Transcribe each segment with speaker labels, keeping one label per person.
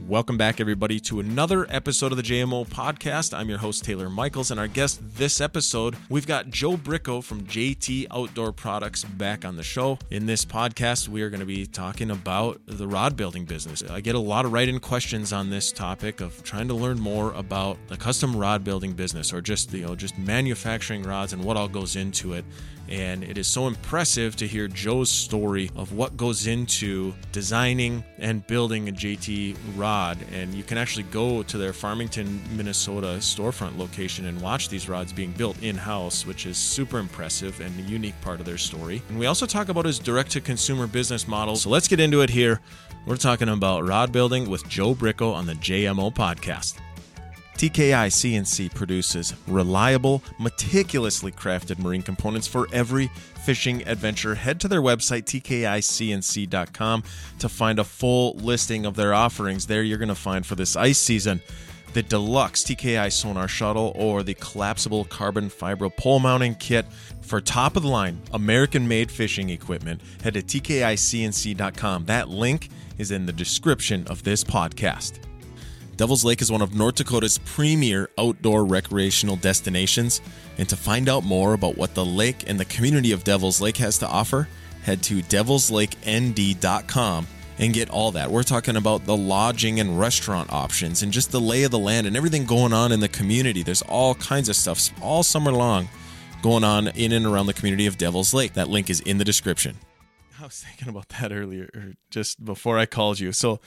Speaker 1: Welcome back, everybody, to another episode of the JMO Podcast. I'm your host, Taylor Michaels, and our guest this episode, we've got Joe Bricco from JT Outdoor Products back on the show. In this podcast, we are going to be talking about the rod building business. I get a lot of write-in questions on this topic of trying to learn more about the custom rod building business, or just manufacturing rods and what all goes into it. And it is so impressive to hear Joe's story of what goes into designing and building a JT rod. And you can actually go to their Farmington, Minnesota storefront location and watch these rods being built in-house, which is super impressive and a unique part of their story. And we also talk about his direct-to-consumer business model. So let's get into it here. We're talking about rod building with Joe Bricco on the JMO Podcast. TKI CNC produces reliable, meticulously crafted marine components for every fishing adventure. Head to their website, tkicnc.com, to find a full listing of their offerings. There you're going to find for this ice season the deluxe TKI sonar shuttle or the collapsible carbon fiber pole mounting kit. For top-of-the-line, American-made fishing equipment, head to tkicnc.com. That link is in the description of this podcast. Devil's Lake is one of North Dakota's premier outdoor recreational destinations, and to find out more about what the lake and the community of Devil's Lake has to offer, head to devilslakend.com and get all that. We're talking about the lodging and restaurant options and just the lay of the land and everything going on in the community. There's all kinds of stuff all summer long going on in and around the community of Devil's Lake. That link is in the description. I was thinking about that earlier, just before I called you. So,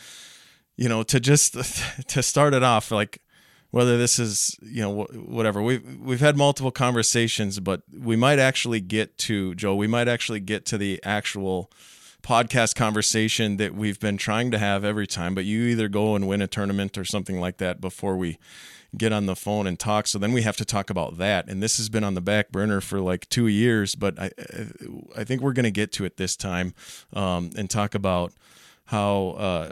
Speaker 1: to start it off, like whether this is, whatever, we've had multiple conversations, but we might actually get to, Joe, the actual podcast conversation that we've been trying to have every time, but you either go and win a tournament or something like that before we get on the phone and talk. So then we have to talk about that. And this has been on the back burner for like 2 years, but I think we're going to get to it this time, and talk about how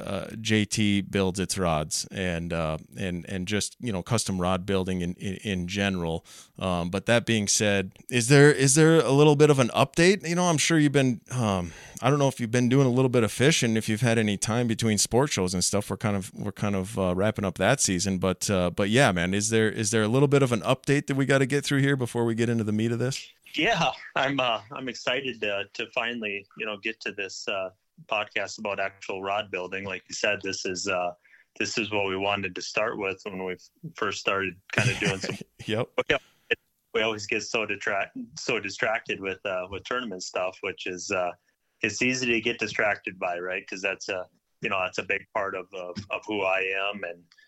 Speaker 1: JT builds its rods and just custom rod building in general. But that being said, is there a little bit of an update? I'm sure you've been I don't know if you've been doing a little bit of fishing, if you've had any time between sport shows and stuff. We're kind of wrapping up that season, but yeah, man, is there a little bit of an update that we got to get through here before we get into the meat of this?
Speaker 2: Yeah, I'm excited to finally get to this podcast about actual rod building. Like you said, this is what we wanted to start with when we first started kind of doing some.
Speaker 1: Yep.
Speaker 2: We always get so distracted with tournament stuff, which is it's easy to get distracted by, right? Because that's a big part of who I am,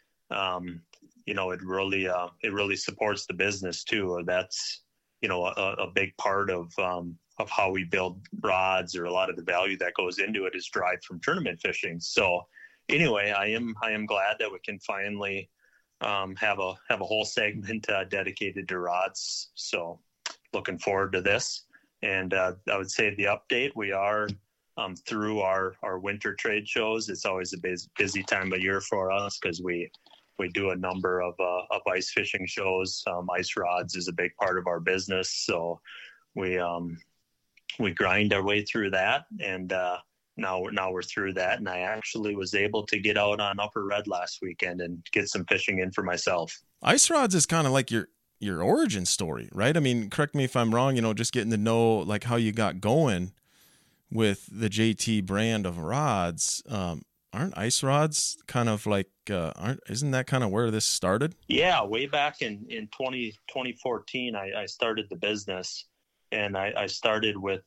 Speaker 2: and it really supports the business too. That's a big part of how we build rods, or a lot of the value that goes into it is derived from tournament fishing. So anyway, I am glad that we can finally have a whole segment dedicated to rods. So looking forward to this. And I would say the update, we are through our winter trade shows. It's always a busy time of year for us because we do a number of ice fishing shows. Ice rods is a big part of our business. So we grind our way through that, and now we're through that. And I actually was able to get out on Upper Red last weekend and get some fishing in for myself.
Speaker 1: Ice rods is kind of like your origin story, right? I mean, correct me if I'm wrong. Just getting to know like how you got going with the JT brand of rods. Aren't ice rods kind of like isn't that kind of where this started? Yeah,
Speaker 2: way back in 2014, I started the business. And I started with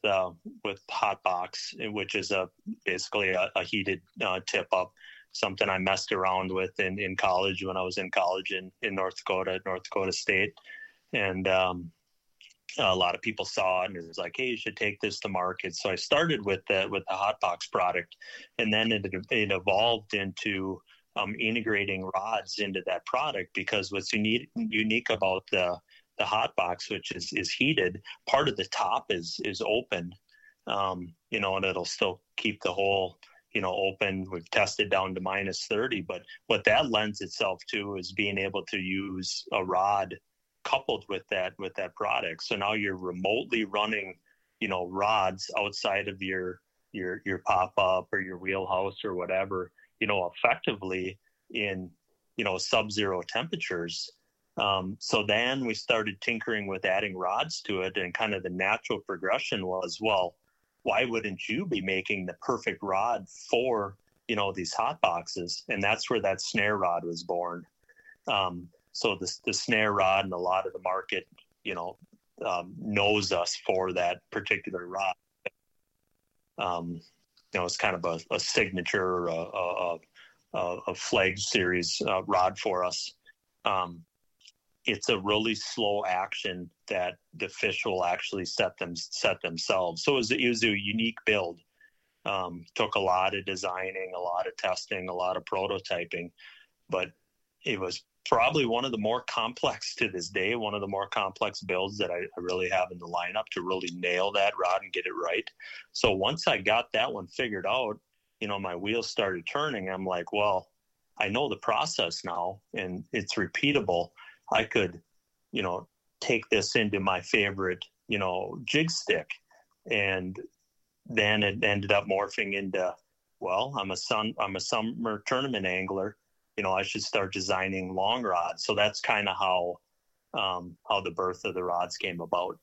Speaker 2: Hot Box, which is basically a heated tip up, something I messed around with in college when I was in college in North Dakota State. And a lot of people saw it and it was like, hey, you should take this to market. So I started with the Hot Box product, and then it evolved into integrating rods into that product, because what's unique about the Hot Box, which is heated, part of the top is open, and it'll still keep the hole, open. We've tested down to -30, but what that lends itself to is being able to use a rod coupled with that product. So now you're remotely running, rods outside of your pop-up or your wheelhouse or whatever, effectively in, sub-zero temperatures. So then we started tinkering with adding rods to it, and kind of the natural progression was, well, why wouldn't you be making the perfect rod for, these hot boxes? And that's where that snare rod was born. So the snare rod, and a lot of the market, knows us for that particular rod. It's kind of a signature, a flag series rod for us. It's a really slow action that the fish will actually set themselves. So it was a unique build. Took a lot of designing, a lot of testing, a lot of prototyping, but it was probably one of the more complex to this day, one of the more complex builds that I really have in the lineup to really nail that rod and get it right. So once I got that one figured out, my wheels started turning. I'm like, well, I know the process now and it's repeatable. I could, take this into my favorite, jig stick. And then it ended up morphing into, well, I'm a summer tournament angler. I should start designing long rods. So that's kind of how the birth of the rods came about.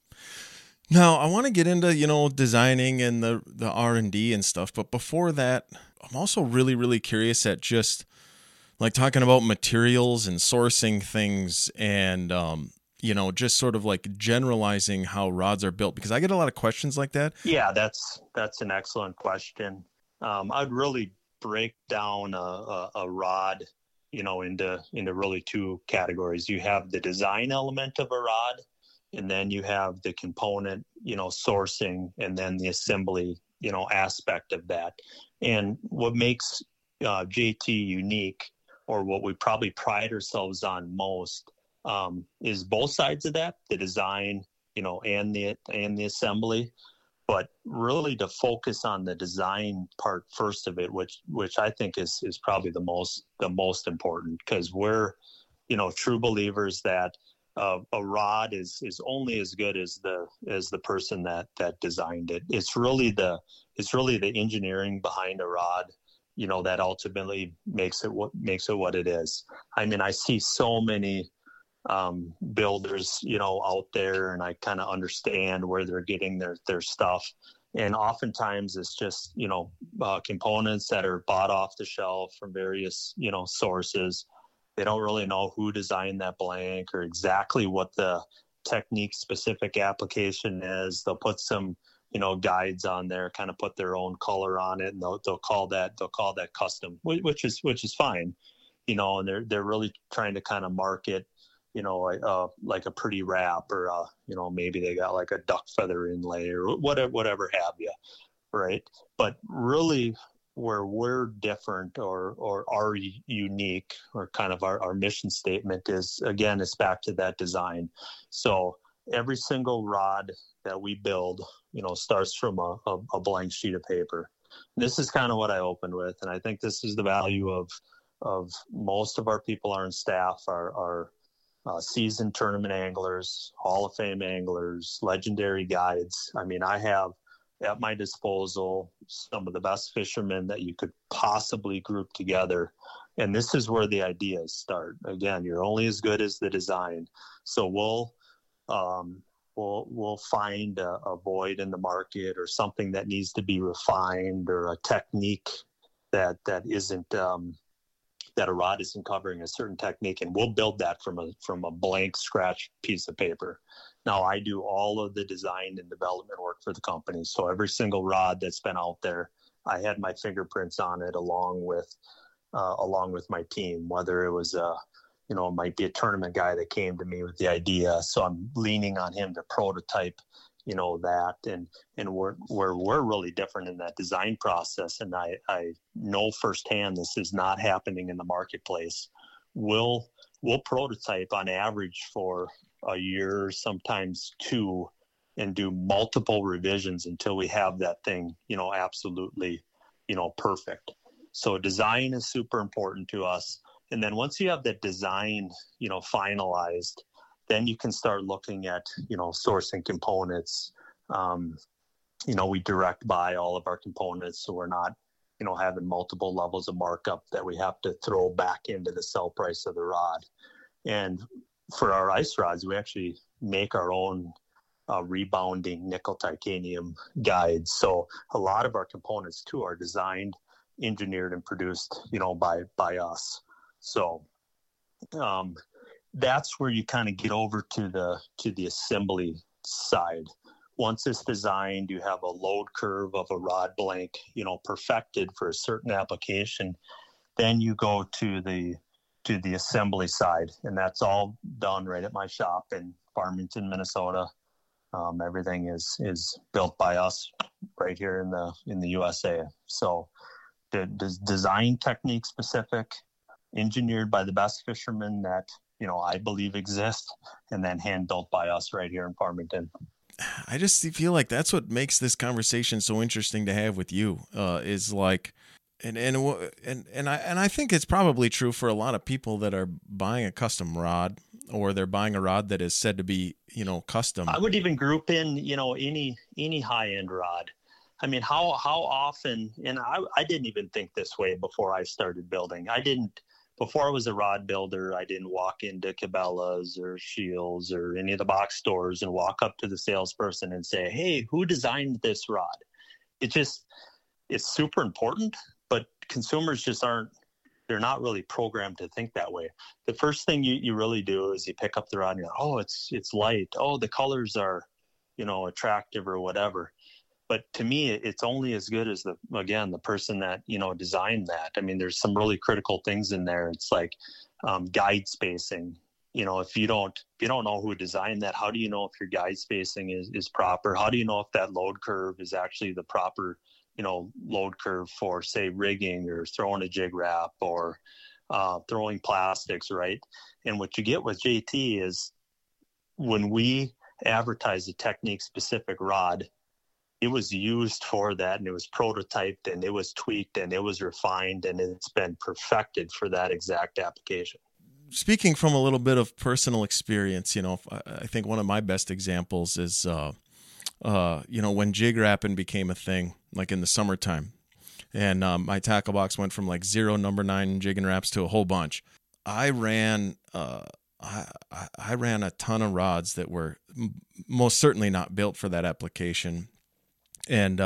Speaker 1: Now, I want to get into, designing and the R&D and stuff. But before that, I'm also really, really curious at just like talking about materials and sourcing things and, just sort of like generalizing how rods are built, because I get a lot of questions like that.
Speaker 2: Yeah, that's an excellent question. I'd really break down a rod, into really two categories. You have the design element of a rod, and then you have the component, sourcing, and then the assembly, aspect of that. And what makes JT unique, or what we probably pride ourselves on most, is both sides of that, the design, and the assembly. But really to focus on the design part first of it, which I think is probably the most important, because we're, true believers that a rod is only as good as the person that designed it. It's really the engineering behind a rod, that ultimately makes it what it is. I mean, I see so many builders, out there, and I kind of understand where they're getting their stuff. And oftentimes it's just, components that are bought off the shelf from various, sources. They don't really know who designed that blank or exactly what the technique specific application is. They'll put some, guides on there, kind of put their own color on it, and they'll call that custom, which is fine, and they're really trying to kind of market, like a pretty wrap, or maybe they got like a duck feather inlay or whatever have you, right? But really, where we're different or are unique, or kind of our mission statement is, again, it's back to that design. So every single rod that we build, starts from a blank sheet of paper. This is kind of what I opened with, and I think this is the value of most of our people on staff are seasoned tournament anglers, Hall of Fame anglers, legendary guides. I mean, I have at my disposal some of the best fishermen that you could possibly group together. And this is where the ideas start. Again, you're only as good as the design. So we'll find a void in the market, or something that needs to be refined, or a technique that isn't, that a rod isn't covering a certain technique, and we'll build that from a blank scratch piece of paper. Now, I do all of the design and development work for the company. So every single rod that's been out there, I had my fingerprints on it, along with my team, whether it was it might be a tournament guy that came to me with the idea. So I'm leaning on him to prototype, that, and where we're really different in that design process. And I know firsthand this is not happening in the marketplace. We'll prototype on average for a year, sometimes two, and do multiple revisions until we have that thing, absolutely, perfect. So design is super important to us. And then once you have that design, finalized, then you can start looking at, sourcing components. We direct buy all of our components, so we're not, having multiple levels of markup that we have to throw back into the sell price of the rod. And for our ice rods, we actually make our own rebounding nickel titanium guides. So a lot of our components too are designed, engineered, and produced, by us. So that's where you kind of get over to the assembly side. Once it's designed, you have a load curve of a rod blank, perfected for a certain application. Then you go to the assembly side, and that's all done right at my shop in Farmington, Minnesota. Everything is built by us right here in the USA. So the design technique specific, engineered by the best fishermen that I believe exist, and then hand built by us right here in Farmington.
Speaker 1: I just feel like that's what makes this conversation so interesting to have with you. Is like, and I think it's probably true for a lot of people that are buying a custom rod, or they're buying a rod that is said to be, custom.
Speaker 2: I would even group in, any high end rod. I mean, how often? And I didn't even think this way before I started building. Before I was a rod builder, I didn't walk into Cabela's or Shields or any of the box stores and walk up to the salesperson and say, "Hey, who designed this rod?" It's super important, but consumers just they're not really programmed to think that way. The first thing you really do is you pick up the rod and you're like, "Oh, it's light. Oh, the colors are, attractive," or whatever. But to me, it's only as good as the person that, designed that. I mean, there's some really critical things in there. It's like guide spacing. If you don't know who designed that, how do you know if your guide spacing is proper? How do you know if that load curve is actually the proper, load curve for, say, rigging or throwing a jig wrap or throwing plastics, right? And what you get with JT is when we advertise a technique-specific rod, it was used for that, and it was prototyped, and it was tweaked, and it was refined, and it's been perfected for that exact application.
Speaker 1: Speaking from a little bit of personal experience, I think one of my best examples is, when jig wrapping became a thing, like in the summertime, and my tackle box went from like 0 number 9 jig and wraps to a whole bunch. I ran a ton of rods that were most certainly not built for that application. And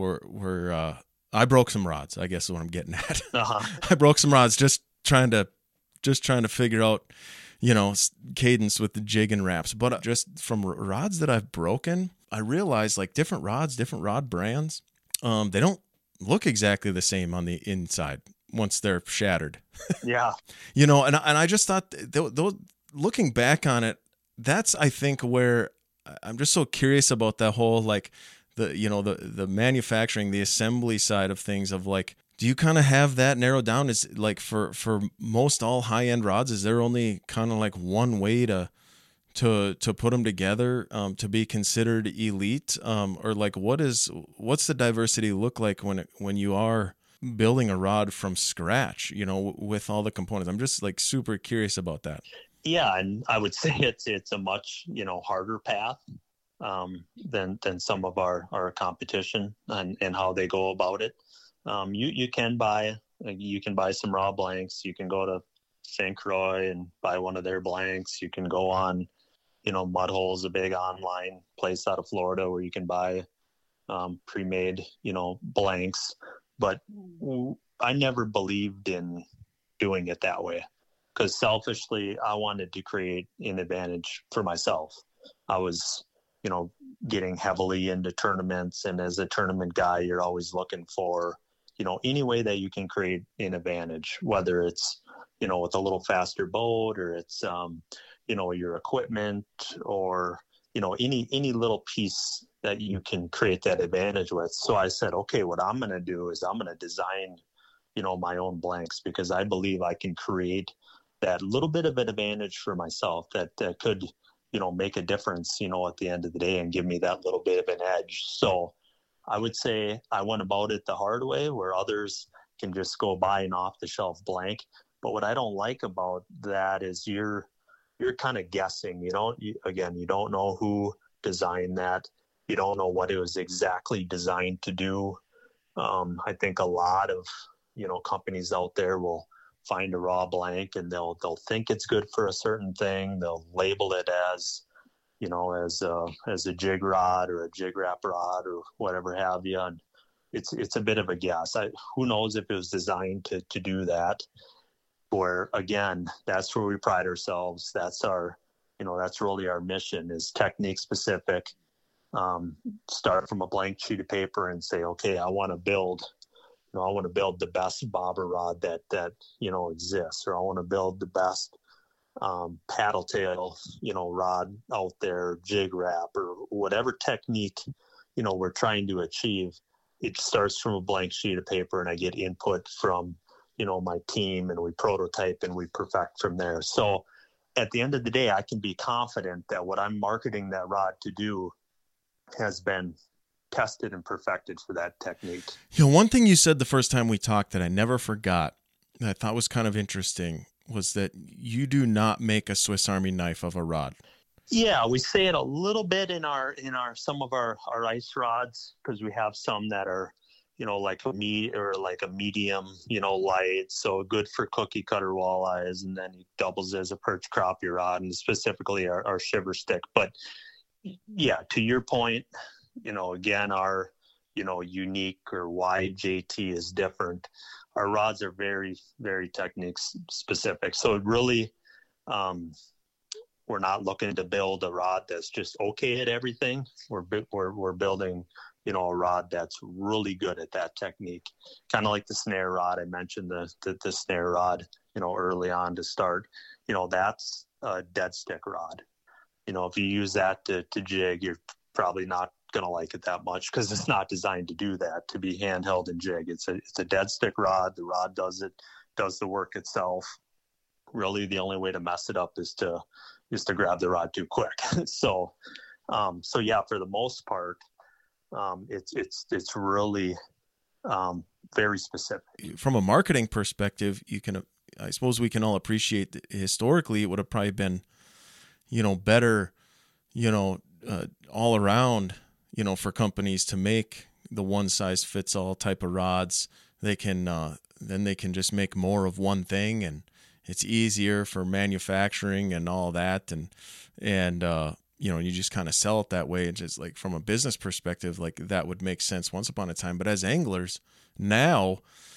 Speaker 1: I broke some rods, I guess is what I'm getting at. I broke some rods just trying to figure out, cadence with the jig and wraps. But just from rods that I've broken, I realized like different rods, different rod brands, they don't look exactly the same on the inside once they're shattered.
Speaker 2: Yeah.
Speaker 1: And I just thought, looking back on it, that's, I think, where I'm just so curious about that whole, like, the manufacturing, the assembly side of things, of like, do you kind of have that narrowed down? Is like for most all high end rods, is there only kind of like one way to put them together to be considered elite, or like what's the diversity look like when you are building a rod from scratch, with all the components? I'm just like super curious about that.
Speaker 2: Yeah, and I would say it's a much harder path than some of our competition and how they go about it. You can buy some raw blanks. You can go to St. Croix and buy one of their blanks. You can go on, Mudhole's a big online place out of Florida where you can buy pre-made, blanks. But I never believed in doing it that way, because selfishly I wanted to create an advantage for myself. I was getting heavily into tournaments, and as a tournament guy, you're always looking for, any way that you can create an advantage, whether it's, with a little faster boat, or it's, your equipment, or, any little piece that you can create that advantage with. So I said, okay, what I'm going to do is I'm going to design, my own blanks, because I believe I can create that little bit of an advantage for myself that could, make a difference, at the end of the day, and give me that little bit of an edge. So I would say I went about it the hard way, where others can just go buy an off the shelf blank. But what I don't like about that is you're kind of guessing, you don't know who designed that. You don't know what it was exactly designed to do. I think a lot of, companies out there will find a raw blank and they'll think it's good for a certain thing. They'll label it as, as a jig rod or a jig wrap rod or whatever have you. And it's a bit of a guess. Who knows if it was designed to do that? Where again, that's where we pride ourselves. That's that's really our mission, is technique specific. Start from a blank sheet of paper and say, okay, I want to build the best bobber rod that exists, or I want to build the best paddle tail, rod out there, jig wrap, or whatever technique, we're trying to achieve. It starts from a blank sheet of paper, and I get input from, my team, and we prototype and we perfect from there. So at the end of the day, I can be confident that what I'm marketing that rod to do has been tested and perfected for that technique.
Speaker 1: One thing you said the first time we talked that I never forgot, that I thought was kind of interesting, was that you do not make a Swiss Army knife of a rod.
Speaker 2: Yeah, we say it a little bit in our some of our ice rods, because we have some that are, like a medium, light, so good for cookie cutter walleyes, and then it doubles as a perch crappie rod, and specifically our shiver stick. But yeah, to your point, again, our, unique or why JT is different. Our rods are very, very technique specific. So it really, we're not looking to build a rod that's just okay at everything. We're building, a rod that's really good at that technique. Kind of like the snare rod. I mentioned the snare rod, early on to start. That's a dead stick rod. If you use that to jig, you're probably not going to like it that much, because it's not designed to do that, to be handheld and jig. It's a dead stick rod. The rod does the work itself. Really, the only way to mess it up is to grab the rod too quick. So yeah, for the most part, it's really very specific.
Speaker 1: From a marketing perspective, I suppose we can all appreciate that historically it would have probably been, better, all around, for companies to make the one size fits all type of rods. They can, then they can just make more of one thing, and it's easier for manufacturing and all that. And you just kind of sell it that way. And just like from a business perspective, like that would make sense once upon a time. But as anglers now,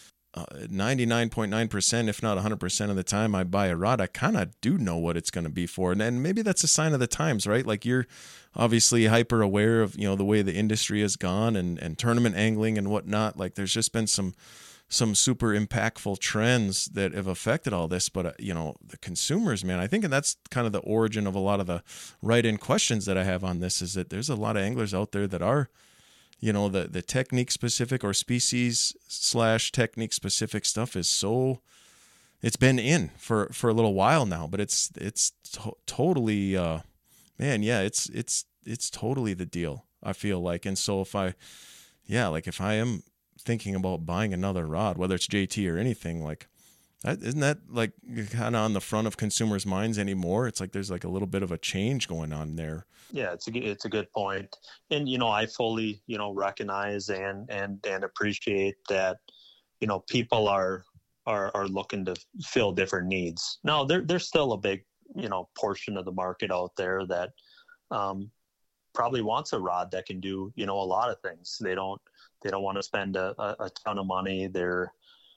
Speaker 1: 99.9%, if not 100% of the time I buy a rod, I kind of do know what it's going to be for. And maybe that's a sign of the times, right? Like you're obviously hyper aware of, the way the industry has gone and tournament angling and whatnot. Like there's just been some super impactful trends that have affected all this. But, the consumers, man, I think, and that's kind of the origin of a lot of the write-in questions that I have on this, is that there's a lot of anglers out there that are, the technique specific or species / technique specific stuff is it's been in for a little while now, but it's totally, man, yeah, it's totally the deal, I feel like. And so if I am thinking about buying another rod, whether it's JT or anything, like isn't that like kind of on the front of consumers' minds anymore? It's like there's like a little bit of a change going on there.
Speaker 2: Yeah, it's a good point. And, I fully, recognize and appreciate that, people are looking to fill different needs. Now, there's still a big, portion of the market out there that probably wants a rod that can do, a lot of things. They don't want to spend a ton of money. They're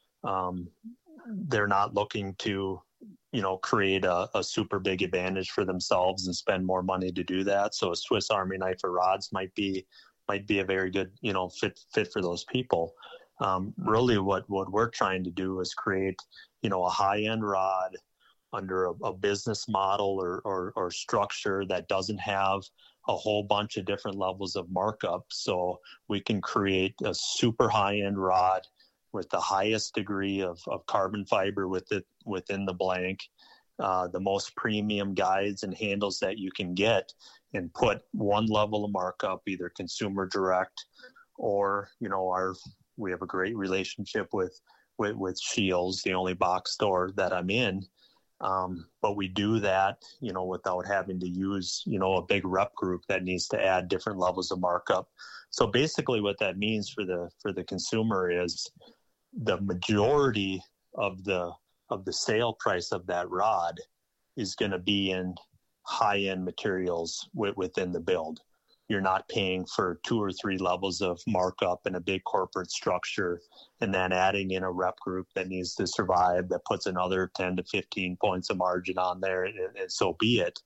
Speaker 2: not looking to, create a super big advantage for themselves and spend more money to do that. So a Swiss Army knife for rods might be a very good, fit for those people. Really what we're trying to do is create, a high-end rod under a business model or structure that doesn't have a whole bunch of different levels of markup. So we can create a super high-end rod with the highest degree of carbon fiber within the blank, the most premium guides and handles that you can get, and put one level of markup, either consumer direct or, we have a great relationship with Scheels, the only box store that I'm in. But we do that, without having to use, a big rep group that needs to add different levels of markup. So basically what that means for the consumer is the majority of the sale price of that rod is going to be in high-end materials within the build. You're not paying for 2 or 3 levels of markup in a big corporate structure and then adding in a rep group that needs to survive, that puts another 10 to 15 points of margin on there, and so be it.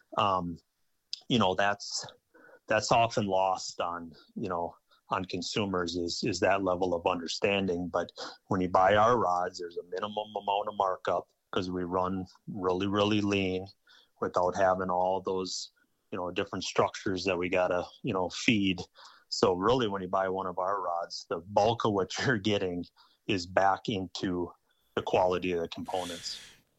Speaker 2: That's often lost on consumers is that level of understanding. But when you buy our rods, there's a minimum amount of markup because we run really, really lean without having all those different structures that we gotta feed. So really, when you buy one of our rods, the bulk of what you're getting is back into the quality of the components.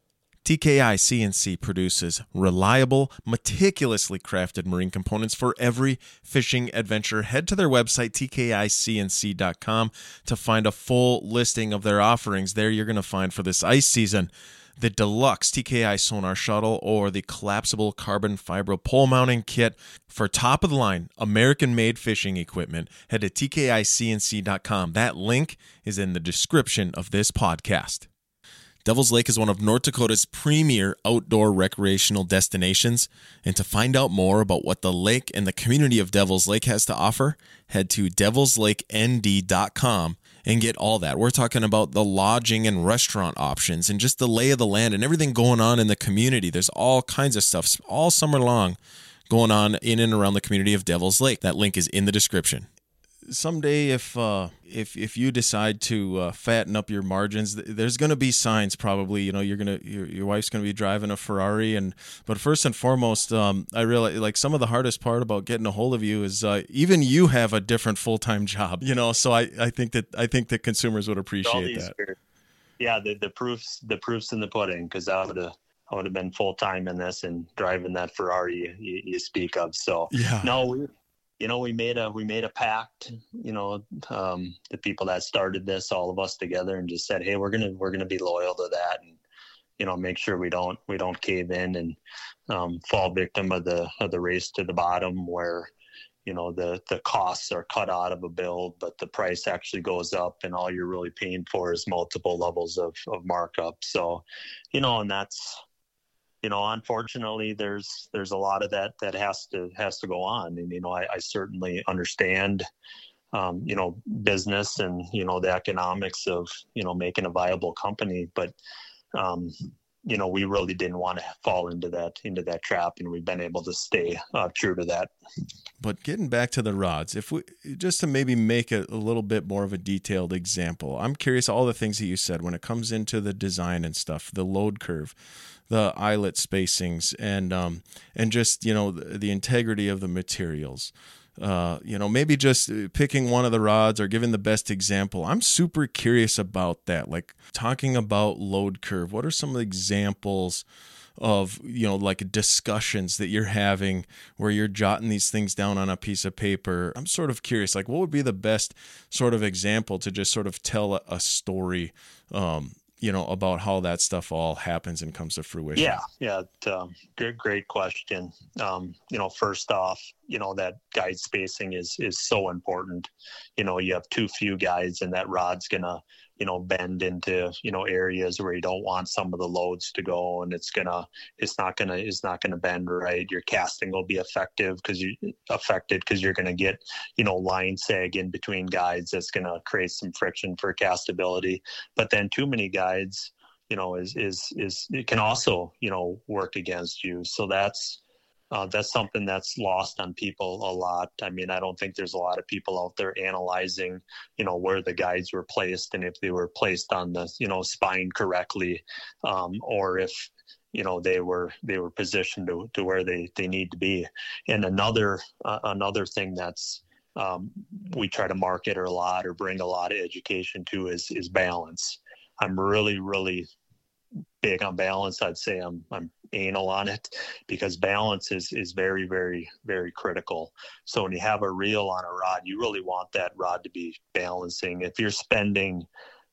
Speaker 1: TKI CNC produces reliable, meticulously crafted marine components for every fishing adventure. Head to their website, tkicnc.com, to find a full listing of their offerings. There you're going to find for this ice season the deluxe TKI sonar shuttle or the collapsible carbon fiber pole mounting kit. For top-of-the-line, American-made fishing equipment, head to tkicnc.com. That link is in the description of this podcast. Devil's Lake is one of North Dakota's premier outdoor recreational destinations, and to find out more about what the lake and the community of Devil's Lake has to offer, head to devilslakend.com and get all that. We're talking about the lodging and restaurant options and just the lay of the land and everything going on in the community. There's all kinds of stuff all summer long going on in and around the community of Devil's Lake. That link is in the description. Someday, if you decide to fatten up your margins, there's going to be signs. Probably, your wife's going to be driving a Ferrari, but first and foremost, I realize like some of the hardest part about getting a hold of you is even you have a different full-time job. So I think that consumers would appreciate that.
Speaker 2: Yeah, the proof's in the pudding, because I would have been full-time in this and driving that Ferrari you speak of. So
Speaker 1: yeah.
Speaker 2: No, we made a pact, the people that started this, all of us together, and just said, hey, we're gonna be loyal to that, and make sure we don't cave in and fall victim of the race to the bottom, where the costs are cut out of a build, but the price actually goes up, and all you're really paying for is multiple levels of markup. So, and that's. Unfortunately, there's a lot of that has to go on. And, I certainly understand, business and, the economics of, making a viable company. But, we really didn't want to fall into that trap. And we've been able to stay true to that.
Speaker 1: But getting back to the rods, if we just to maybe make a little bit more of a detailed example, I'm curious all the things that you said when it comes into the design and stuff, the load curve, the eyelet spacings, and just the integrity of the materials. Maybe just picking one of the rods or giving the best example. I'm super curious about that. Like talking about load curve, what are some of the examples of, like discussions that you're having where you're jotting these things down on a piece of paper? I'm sort of curious, like what would be the best sort of example to just sort of tell a story, about how that stuff all happens and comes to fruition?
Speaker 2: Yeah. Great question. First off, that guide spacing is so important. You have too few guides, and that rod's gonna, bend into, areas where you don't want some of the loads to go, and it's not gonna bend right. Your casting will be affected because you're gonna get, line sag in between guides. That's gonna create some friction for castability. But then too many guides, it can also, work against you. So that's something that's lost on people a lot. I mean, I don't think there's a lot of people out there analyzing, where the guides were placed and if they were placed on the, spine correctly, or if, they were positioned to where they need to be. And another thing that's, we try to market a lot or bring a lot of education to is balance. I'm really, really big on balance. I'd say I'm anal on it, because balance is very, very, very critical. So when you have a reel on a rod, you really want that rod to be balancing. If you're spending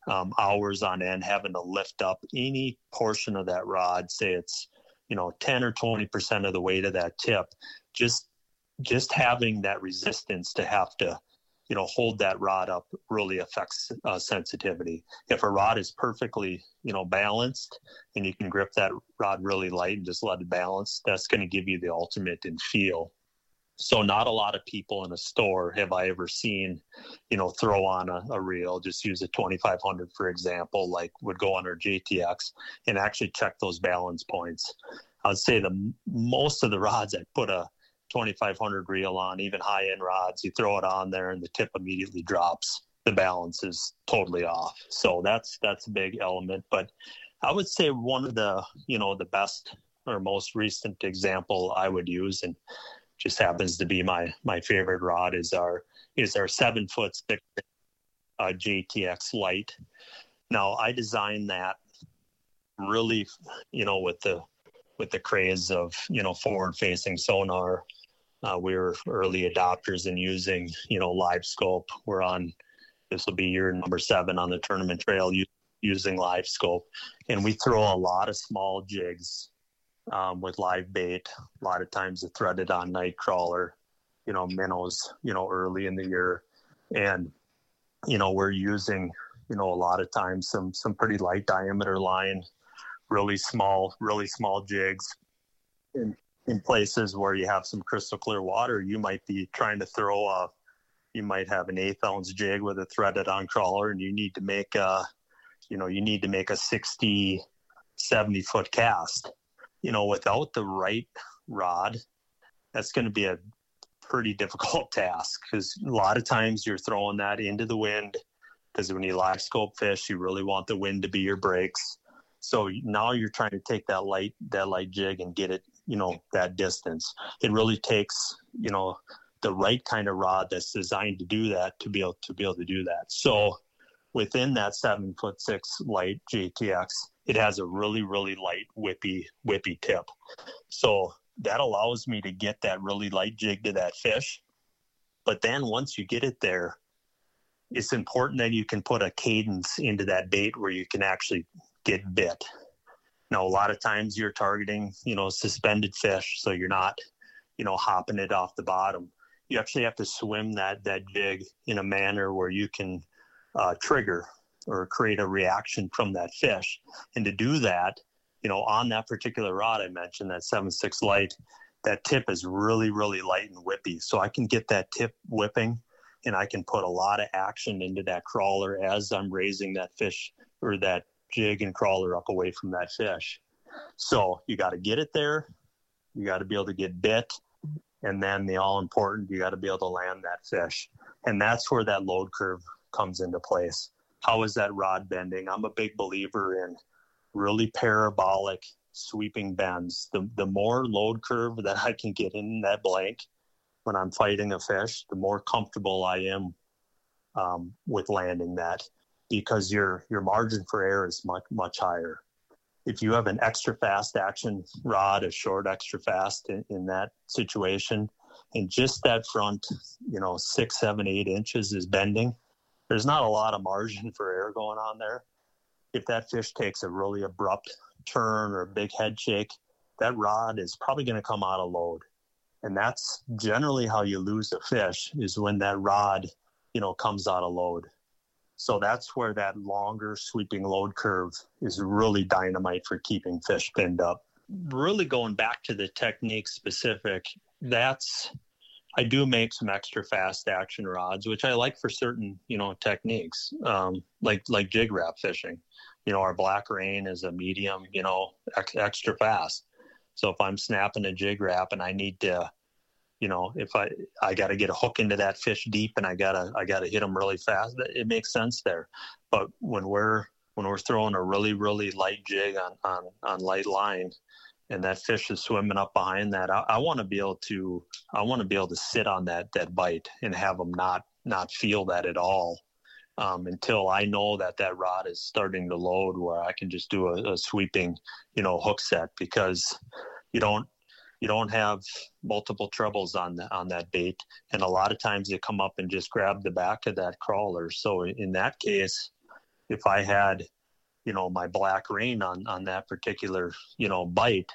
Speaker 2: hours on end, having to lift up any portion of that rod, say it's, 10 or 20% of the weight of that tip, just having that resistance to have to, hold that rod up really affects sensitivity. If a rod is perfectly, balanced and you can grip that rod really light and just let it balance, that's going to give you the ultimate in feel. So not a lot of people in a store have I ever seen, throw on a reel, just use a 2500, for example, like would go on our JTX and actually check those balance points. I'd say most of the rods I put a 2500 reel on, even high end rods, you throw it on there and the tip immediately drops. The balance is totally off. So that's a big element. But I would say one of the, the best or most recent example I would use, and just happens to be my favorite rod, is our 7'6" JTX Lite. Now I designed that really, with the craze of, forward facing sonar. We were early adopters in using, live scope. This will be year number 7 on the tournament trail using live scope. And we throw a lot of small jigs with live bait. A lot of times it's threaded on night crawler, minnows, early in the year. And, we're using, a lot of times some pretty light diameter line, really small jigs. In places where you have some crystal clear water, you might be trying to you might have an 1/8 ounce jig with a threaded on crawler, and you need to make a 60, 70 foot cast. Without the right rod, that's going to be a pretty difficult task, because a lot of times you're throwing that into the wind, because when you live scope fish, you really want the wind to be your brakes. So now you're trying to take that light jig and get it, that distance. It really takes, the right kind of rod that's designed to do that, to be able to do that. So within that 7'6" Lite JTX, it has a really, really light whippy tip. So that allows me to get that really light jig to that fish. But then once you get it there, it's important that you can put a cadence into that bait where you can actually get bit. Now, a lot of times you're targeting, suspended fish, so you're not, hopping it off the bottom. You actually have to swim that jig in a manner where you can trigger or create a reaction from that fish. And to do that, on that particular rod I mentioned, that 7'6" Lite, that tip is really, really light and whippy. So I can get that tip whipping, and I can put a lot of action into that crawler as I'm raising that fish or that jig and crawler up away from that fish. So you got to get it there. You got to be able to get bit. And then the all important, you got to be able to land that fish. And that's where that load curve comes into place. How is that rod bending? I'm a big believer in really parabolic sweeping bends. The more load curve that I can get in that blank when I'm fighting a fish, the more comfortable I am with landing that, because your margin for error is much, much higher. If you have an extra fast action rod, a short extra fast in that situation, and just that front, 6, 7, 8 inches is bending, there's not a lot of margin for error going on there. If that fish takes a really abrupt turn or a big head shake, that rod is probably going to come out of load. And that's generally how you lose a fish, is when that rod, comes out of load. So that's where that longer sweeping load curve is really dynamite for keeping fish pinned up. Really going back to the technique specific, I do make some extra fast action rods, which I like for certain, techniques, like jig wrap fishing. Our Black Rain is a medium, extra fast. So if I'm snapping a jig wrap and I need to, if I got to get a hook into that fish deep and I gotta hit them really fast, it makes sense there. But when we're throwing a really, really light jig on light line, and that fish is swimming up behind that, I want to be able to sit on that bite and have them not feel that at all, until I know that rod is starting to load, where I can just do a sweeping, hook set, because you don't have multiple trebles on that bait. And a lot of times they come up and just grab the back of that crawler. So in that case, if I had, my Black Rain on that particular, bite,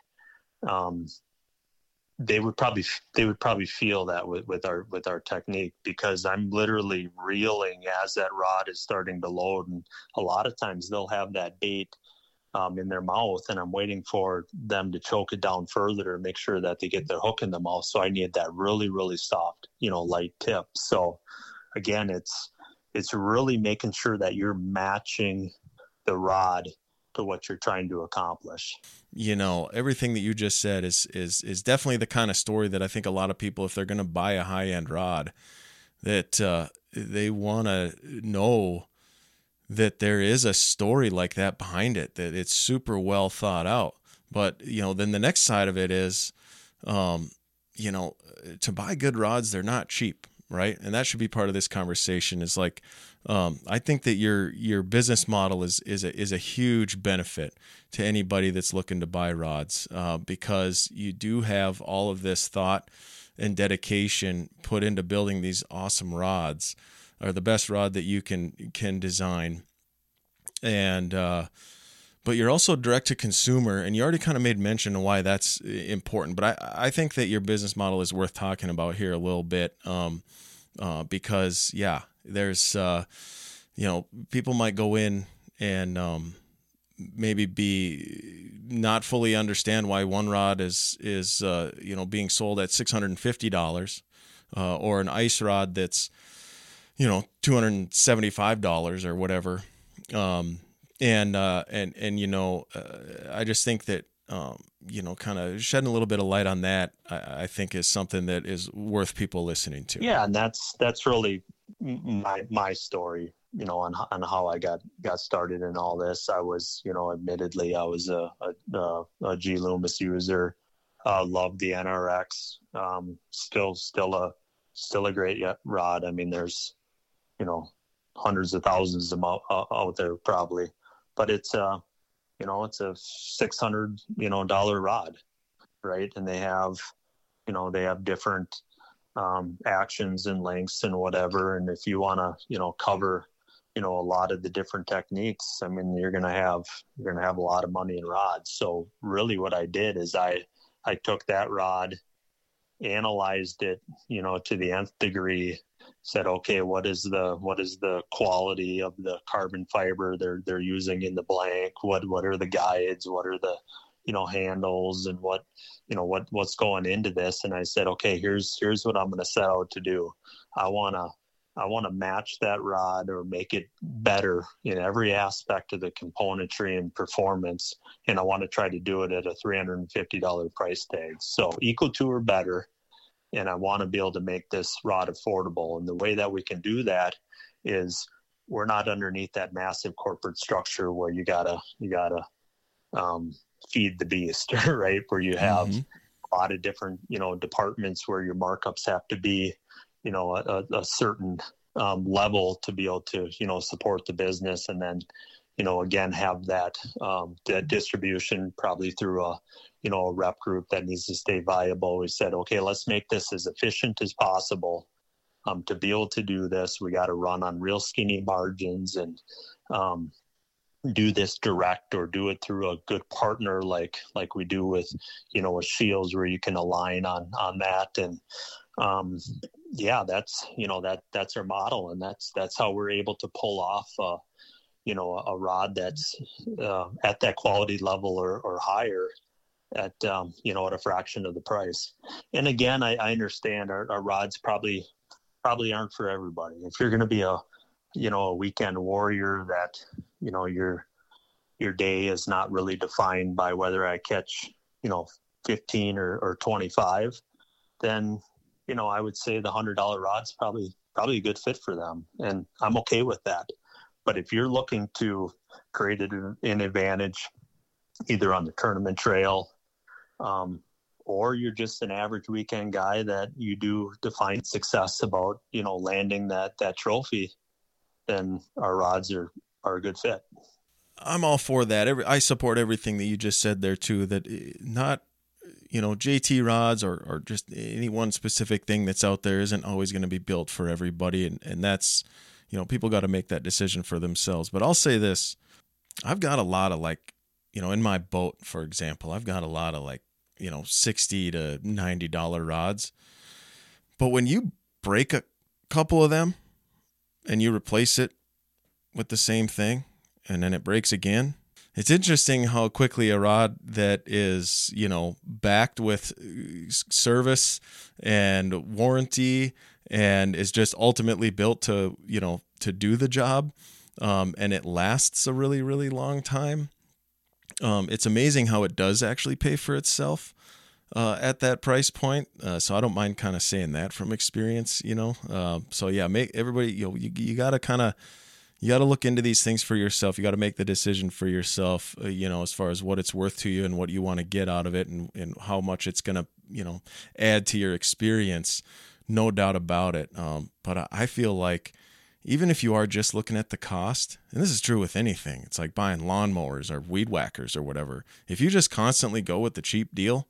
Speaker 2: they would probably feel that with our technique, because I'm literally reeling as that rod is starting to load. And a lot of times they'll have that bait in their mouth, and I'm waiting for them to choke it down further to make sure that they get their hook in the mouth. So I need that really, really soft, light tip. So again, it's really making sure that you're matching the rod to what you're trying to accomplish.
Speaker 1: Everything that you just said is definitely the kind of story that I think a lot of people, if they're going to buy a high-end rod, that they want to know that there is a story like that behind it, that it's super well thought out. But, then the next side of it is, to buy good rods, they're not cheap, right? And that should be part of this conversation, is like, I think that your business model is a huge benefit to anybody that's looking to buy rods, because you do have all of this thought and dedication put into building these awesome rods, or the best rod that you can design. And but you're also direct to consumer, and you already kind of made mention of why that's important. But I think that your business model is worth talking about here a little bit, because there's people might go in and maybe be not fully understand why one rod is being sold at $650, or an ice rod that's $275 or whatever. I just think that, kind of shedding a little bit of light on that, I think is something that is worth people listening to.
Speaker 2: Yeah. And that's really my story, on how I got started in all this. I was, admittedly, I was a G Loomis user, loved the NRX, still a great rod. I mean, there's, hundreds of thousands of them out there probably, but it's a $600 rod, right? And they have different actions and lengths and whatever. And if you want to cover a lot of the different techniques, I mean, you're gonna have a lot of money in rods. So really what I did is I took that rod, analyzed it to the nth degree, said, okay, what is the quality of the carbon fiber they're using in the blank? What are the guides? What are the handles, and what's going into this? And I said, okay, here's what I'm going to set out to do. I want to match that rod, or make it better in every aspect of the componentry and performance, and I want to try to do it at a $350 price tag. So equal to or better. And I want to be able to make this rod affordable. And the way that we can do that is we're not underneath that massive corporate structure where you gotta feed the beast, right? Where you have a lot of different, departments where your markups have to be, a certain level to be able to, support the business. And then, again, have that distribution probably through a rep group that needs to stay viable. We said, okay, let's make this as efficient as possible. To be able to do this, we got to run on real skinny margins, and do this direct, or do it through a good partner like we do with Shields, where you can align on that. And that's our model, and that's how we're able to pull off a rod that's at that quality level or higher at a fraction of the price. And again, I understand our rods probably aren't for everybody. If you're going to be a weekend warrior that, your day is not really defined by whether I catch, 15 or 25, then, I would say the $100 rod's probably a good fit for them. And I'm okay with that. But if you're looking to create an advantage either on the tournament trail, or you're just an average weekend guy that you do define success about, landing that trophy, then our rods are a good fit.
Speaker 1: I'm all for that. I support everything that you just said there too, that not, JT rods or just any one specific thing that's out there isn't always going to be built for everybody. And that's, people got to make that decision for themselves. But I'll say this, I've got a lot of in my boat, for example, I've got a lot of $60 to $90 rods. But when you break a couple of them and you replace it with the same thing and then it breaks again, it's interesting how quickly a rod that is, backed with service and warranty and is just ultimately built to do the job, and it lasts a really, really long time. It's amazing how it does actually pay for itself at that price point. So I don't mind kind of saying that from experience, So yeah, make everybody, you got to you got to look into these things for yourself. You got to make the decision for yourself, as far as what it's worth to you and what you want to get out of it and how much it's going to, add to your experience. No doubt about it. But I feel like even if you are just looking at the cost, and this is true with anything, it's like buying lawnmowers or weed whackers or whatever. If you just constantly go with the cheap deal,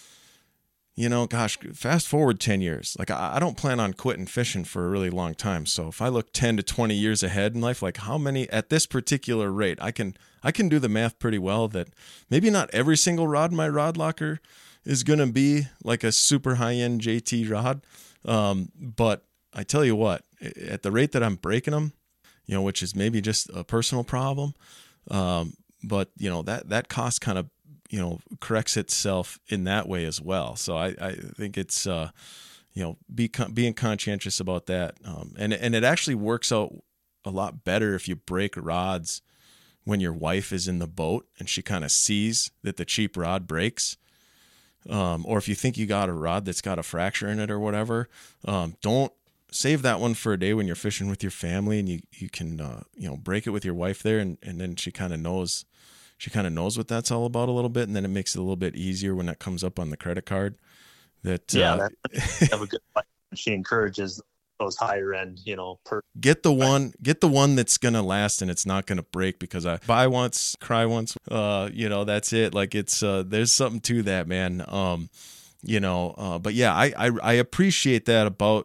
Speaker 1: fast forward 10 years. I don't plan on quitting fishing for a really long time. So if I look 10 to 20 years ahead in life, how many at this particular rate, I can do the math pretty well that maybe not every single rod in my rod locker is going to be like a super high-end JT rod. But I tell you what, at the rate that I'm breaking them, which is maybe just a personal problem. But that cost kind of, corrects itself in that way as well. So I think it's, being conscientious about that. And it actually works out a lot better if you break rods when your wife is in the boat and she kind of sees that the cheap rod breaks. Or if you think you got a rod that's got a fracture in it or whatever, don't save that one for a day when you're fishing with your family and you can, break it with your wife there. And then she kind of knows what that's all about a little bit. And then it makes it a little bit easier when that comes up on the credit card that,
Speaker 2: have a good point. She encourages those higher end,
Speaker 1: get the one that's going to last and it's not going to break, because I buy once, cry once, that's it. It's, there's something to that, man. But yeah, I appreciate that about,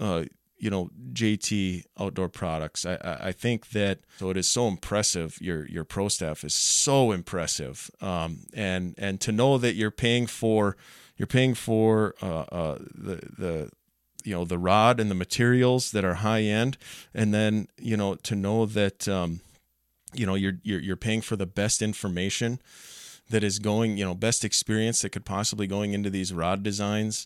Speaker 1: JT Outdoor Products. I think that it is so impressive. Your pro staff is so impressive. And to know that you're paying for the rod and the materials that are high end, and then to know that you're paying for the best information that is going, best experience that could possibly going into these rod designs,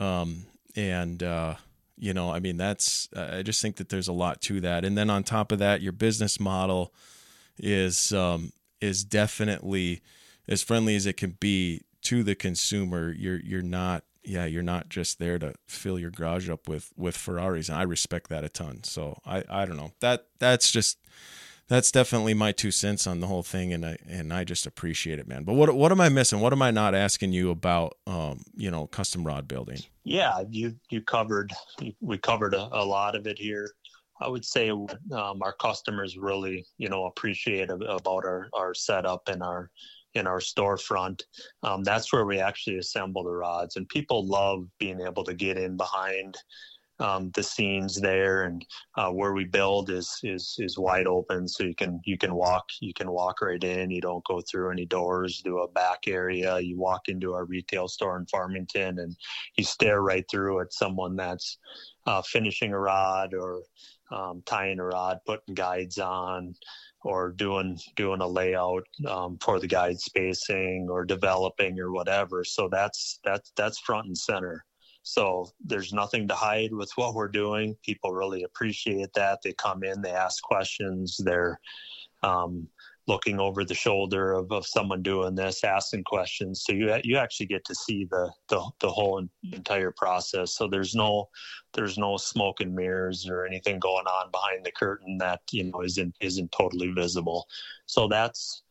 Speaker 1: I just think that there's a lot to that. And then on top of that, your business model is definitely as friendly as it can be to the consumer. You're not just there to fill your garage up with Ferraris, and I respect that a ton. So I don't know, that's definitely my 2 cents on the whole thing, and I just appreciate it, man. But what am I missing? What am I not asking you about? Custom rod building.
Speaker 2: Yeah, we covered a lot of it here. I would say our customers really appreciate about our setup and our storefront. That's where we actually assemble the rods, and people love being able to get in behind the scenes there, and where we build is wide open, so you can walk right in. You don't go through any doors to a back area. You walk into our retail store in Farmington and you stare right through at someone that's finishing a rod or tying a rod, putting guides on, or doing a layout for the guide spacing or developing or whatever. So that's front and center. So there's nothing to hide with what we're doing. People really appreciate that. They come in, they ask questions. They're looking over the shoulder of someone doing this, asking questions. So you actually get to see the whole entire process. So there's no smoke and mirrors or anything going on behind the curtain that isn't totally visible. So that's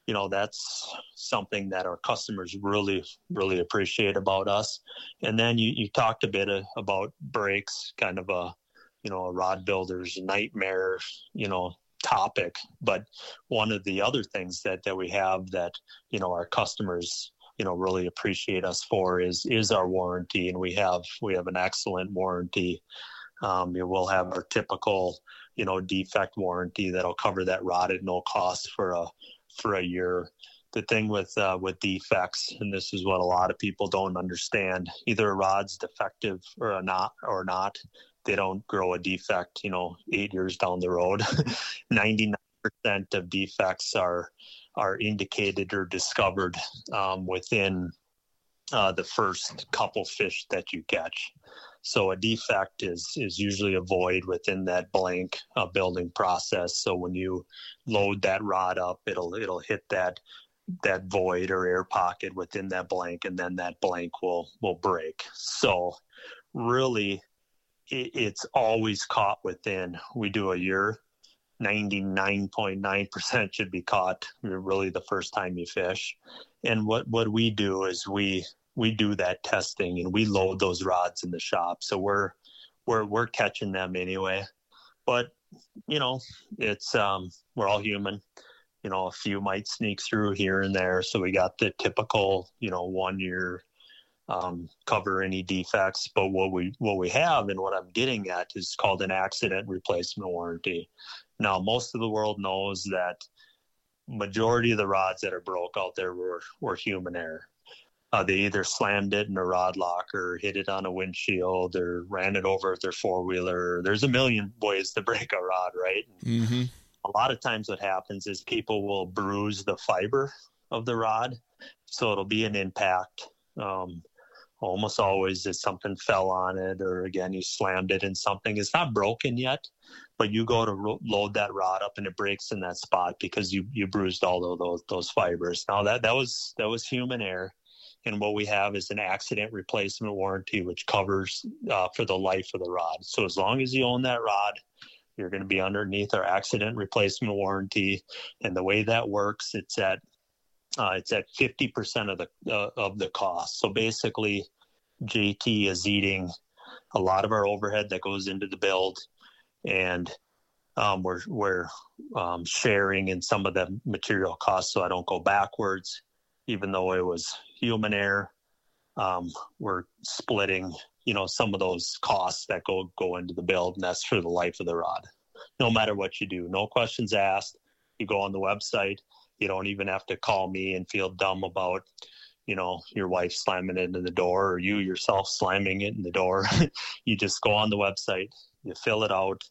Speaker 2: something that our customers really, really appreciate about us. And then you talked a bit about brakes, kind of a rod builder's nightmare, topic. But one of the other things that we have that, our customers, really appreciate us for is our warranty. And we have an excellent warranty. We'll have our typical, defect warranty that'll cover that rod at no cost for a year. The thing with defects, and this is what a lot of people don't understand, either a rod's defective or not, they don't grow a defect, 8 years down the road. 99% of defects are indicated or discovered within the first couple fish that you catch. So a defect is usually a void within that blank building process. So when you load that rod up, it'll hit that void or air pocket within that blank, and then that blank will break. So really, it's always caught within. We do a year. 99.9% should be caught really the first time you fish. And what we do is we do that testing, and we load those rods in the shop. So we're catching them anyway. But it's we're all human. A few might sneak through here and there. So we got the typical 1 year cover any defects. But what we have, and what I'm getting at, is called an accident replacement warranty. Now, most of the world knows that majority of the rods that are broke out there were human error. They either slammed it in a rod locker, hit it on a windshield, or ran it over with their four-wheeler. There's a million ways to break a rod, right?
Speaker 1: Mm-hmm.
Speaker 2: A lot of times what happens is people will bruise the fiber of the rod. So it'll be an impact. Almost always if something fell on it, or again, you slammed it in something. It's not broken yet, but you go to load that rod up and it breaks in that spot because you bruised all of those fibers. Now that was human error. And what we have is an accident replacement warranty, which covers for the life of the rod. So as long as you own that rod, you're going to be underneath our accident replacement warranty. And the way that works, it's at 50% of the cost. So basically, JT is eating a lot of our overhead that goes into the build, and we're sharing in some of the material costs. So I don't go backwards, even though it was human error. We're splitting, some of those costs that go into the build, and that's for the life of the rod. No matter what you do, no questions asked. You go on the website. You don't even have to call me and feel dumb about, your wife slamming it into the door, or you yourself slamming it in the door. You just go on the website, you fill it out,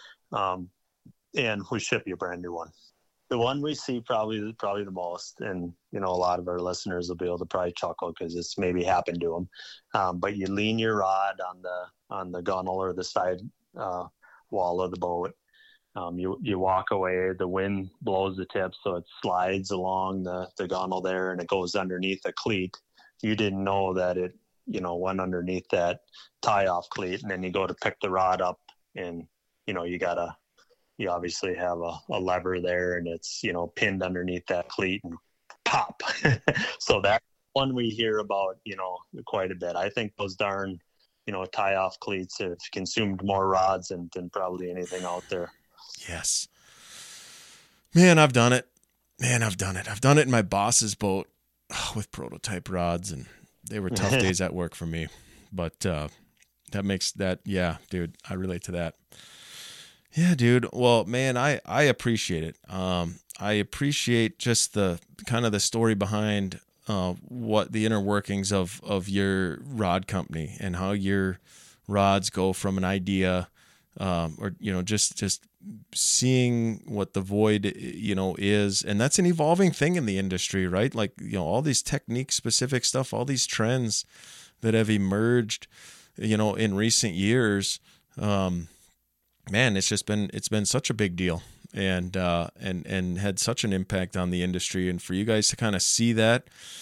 Speaker 2: and we ship you a brand new one. The one we see probably the most, and a lot of our listeners will be able to probably chuckle because it's maybe happened to them. But you lean your rod on the gunnel or the side wall of the boat. You walk away, the wind blows the tip, so it slides along the gunnel there, and it goes underneath the cleat. You didn't know that it, went underneath that tie-off cleat, and then you go to pick the rod up, and, you obviously have a lever there, and it's, pinned underneath that cleat, and pop. So that one we hear about, quite a bit. I think those darn, tie-off cleats have consumed more rods than probably anything out there.
Speaker 1: Yes. Man, I've done it. I've done it in my boss's boat with prototype rods, and they were tough days at work for me. But that makes that, yeah, dude, I relate to that. Yeah, dude. Well, man, I appreciate it. I appreciate just the kind of the story behind what the inner workings of your rod company, and how your rods go from an idea or just seeing what the void is, and that's an evolving thing in the industry, right? Like all these technique specific stuff, all these trends that have emerged in recent years. Man, it's been such a big deal, and had such an impact on the industry, and for you guys to kind of see that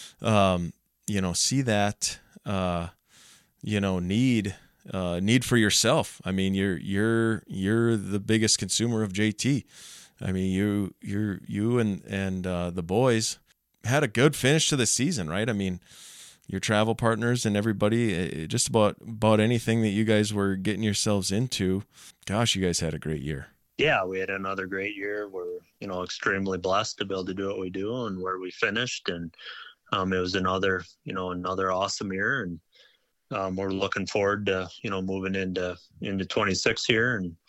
Speaker 1: need for yourself. I mean, you're the biggest consumer of JT. I mean, you and the boys had a good finish to the season, right? I mean, your travel partners and everybody, just about anything that you guys were getting yourselves into. Gosh, you guys had a great year.
Speaker 2: Yeah, we had another great year. We're, extremely blessed to be able to do what we do and where we finished. And it was another awesome year. And we're looking forward to, moving into 26 here. And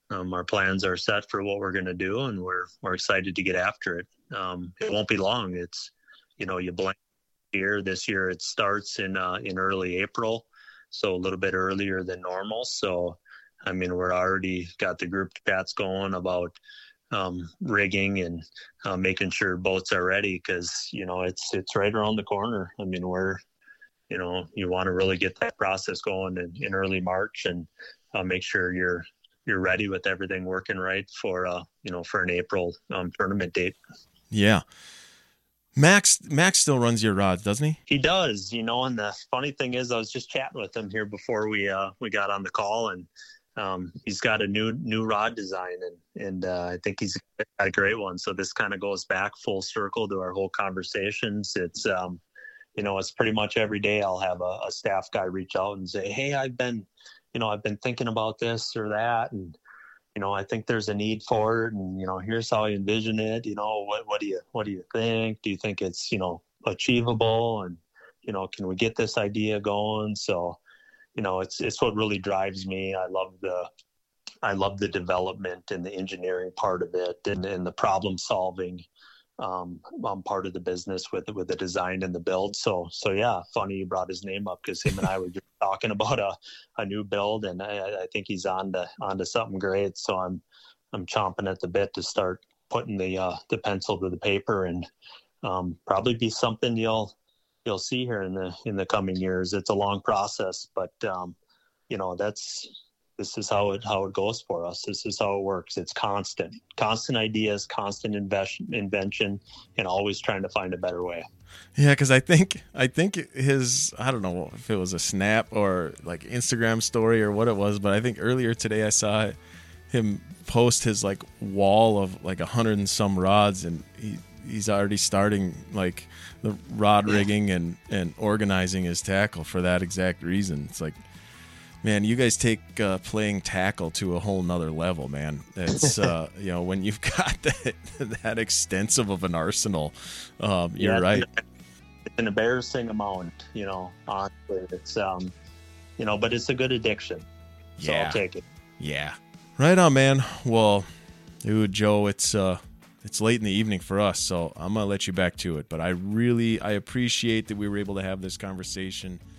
Speaker 2: Our plans are set for what we're going to do, and we're excited to get after it. It won't be long. It's, you blink here. This year it starts in early April, so a little bit earlier than normal. So, I mean, we're already got the group chats going about rigging and making sure boats are ready, because it's right around the corner. I mean, you want to really get that process going in early March, and make sure you're ready with everything working right for an April tournament date.
Speaker 1: Yeah. Max still runs your rods, doesn't he?
Speaker 2: He does, and the funny thing is, I was just chatting with him here before we got on the call, and he's got a new rod design, and I think he's got a great one. So this kind of goes back full circle to our whole conversations. It's it's pretty much every day I'll have a staff guy reach out and say, hey, I've been thinking about this or that, and I think there's a need for it, and here's how I envision it. What do you think? Do you think it's achievable? And can we get this idea going? So it's what really drives me. I love the development and the engineering part of it, and the problem solving part of the business with the design and the build. So yeah, funny you brought his name up, because him and I were just talking about a new build, and I think he's onto something great. So I'm chomping at the bit to start putting the pencil to the paper, and probably be something you'll see here in the coming years. It's a long process, but this is how it goes for us. This is how it works. It's constant ideas, constant invention, and always trying to find a better way.
Speaker 1: Yeah, because I think his, I don't know if it was a snap or like Instagram story or what it was, but I think earlier today I saw him post his like wall of like 100 and some rods, and he's already starting like the rod rigging and organizing his tackle for that exact reason. It's like, man, you guys take playing tackle to a whole nother level, man. It's when you've got that extensive of an arsenal, you're right.
Speaker 2: It's an embarrassing amount, honestly. It's but it's a good addiction. So
Speaker 1: yeah.
Speaker 2: I'll take it.
Speaker 1: Yeah. Right on, man. Well, dude, Joe, it's late in the evening for us, so I'm gonna let you back to it. But I appreciate that we were able to have this conversation.